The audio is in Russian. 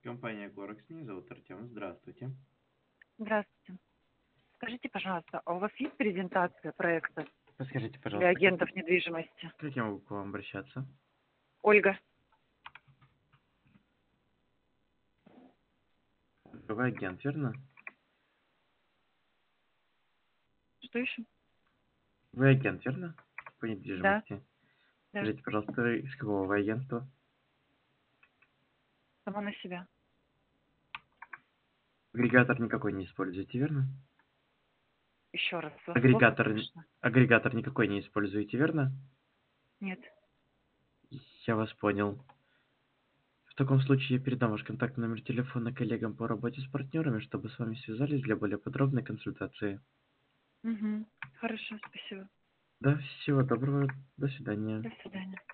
Компания Корекс, меня зовут Артем. Здравствуйте. Здравствуйте. Скажите, пожалуйста, а у вас есть презентация проекта Подскажите, для пожалуйста, агентов недвижимости? как я могу к вам обращаться? Ольга, Вы агент, верно? что еще? Вы агент, верно? По Да, недвижимости. да, Скажите, пожалуйста, из какого вы агентства? сама на себя. Агрегатор никакой не используете, верно? Еще раз, вас плохо Агрегатор, слышно? агрегатор никакой не используете, верно? Нет. Я вас понял. В таком случае я передам ваш контактный номер телефона коллегам по работе с партнерами, чтобы с вами связались для более подробной консультации. Угу. Хорошо, спасибо. Да, всего доброго, до свидания. До свидания.